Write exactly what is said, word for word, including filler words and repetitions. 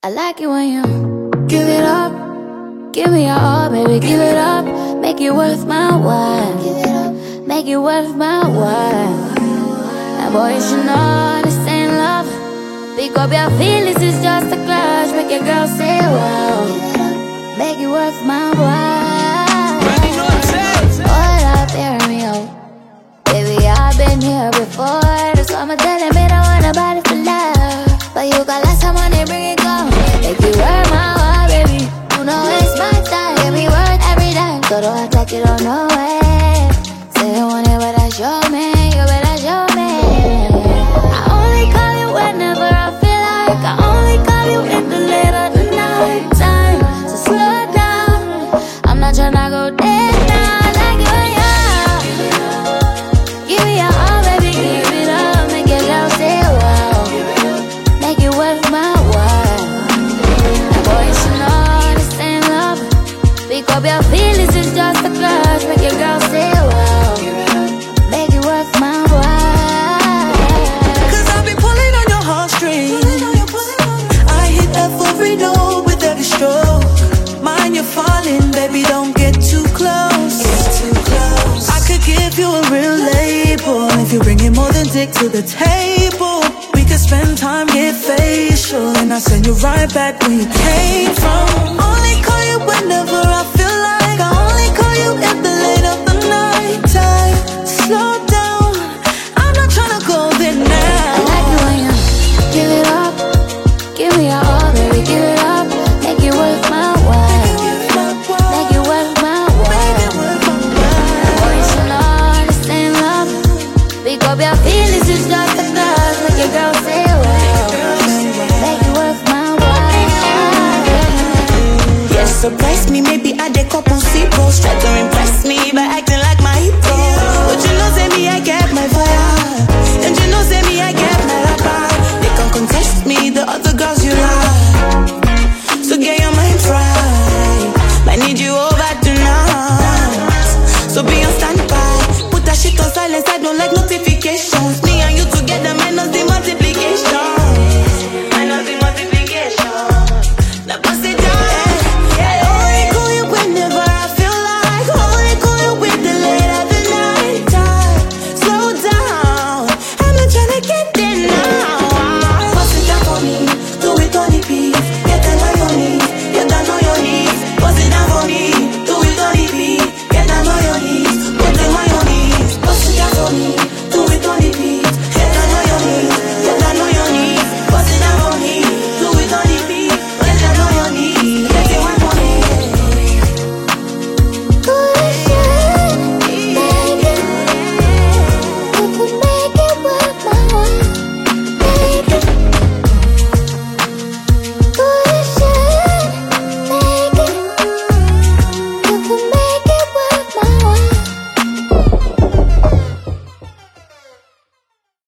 I like it when you give it up. Give me your all, baby, give it up. Make it worth my while. Give it up. Make it worth my while. And boy, you should know this ain't love. Pick up your feelings, it's just a clutch. Make your girl say wow. Make it worth my while. Hold up, hear me out. Baby, I've been here before. That's why I'm telling me I want nobody for love. But you got lots of money, bring it on. Make it worth my while, baby. You know it's my time. Give me worth every dime. So don't act like you don't know it. Say you want it, but that's your man. You better show me. I only call you whenever I feel like. I only call you in the late of the night time. So slow down. I'm not tryna go dead now. I like it when you give me your all, baby, give it up. Make your girl say wow. Make it worth my while. And boy, you should know this ain't love. Pick up your feelings, it's just a clutch. Make your girl say wow. Make it worth my while. Cause I've been pulling on your heartstrings. I hit F every note with every stroke. Mind you're falling, baby, don't get too close. Too close. I could give you a real label if you're bringing more than dick to the table. We could spend time, get facial, and I send you right back where you came from. Only call you whenever I feel like. I only call you in the late of the night time. Slow down, I'm not tryna go there now. I like it when you give it up. Give me your all, baby, give it up. Make it worth my while. Make it worth my while. Boy, you should know this ain't love. Pick up your feelings, it's just a clutch. Make your girl say wow. Make it worth my while. Yes, surprise me, maybe I dey cup on zero. Try to impress me by acting like